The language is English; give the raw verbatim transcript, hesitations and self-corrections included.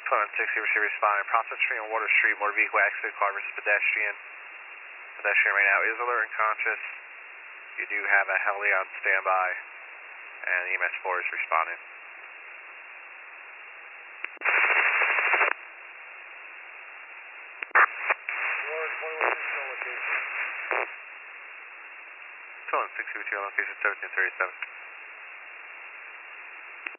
Phone six zero zero responding. Prospect Street and Water Street, motor vehicle accident, car versus pedestrian. Pedestrian right now is alert and conscious. You do have a heli on standby, and E M S four is responding. Phone six zero zero location seventeen thirty-seven.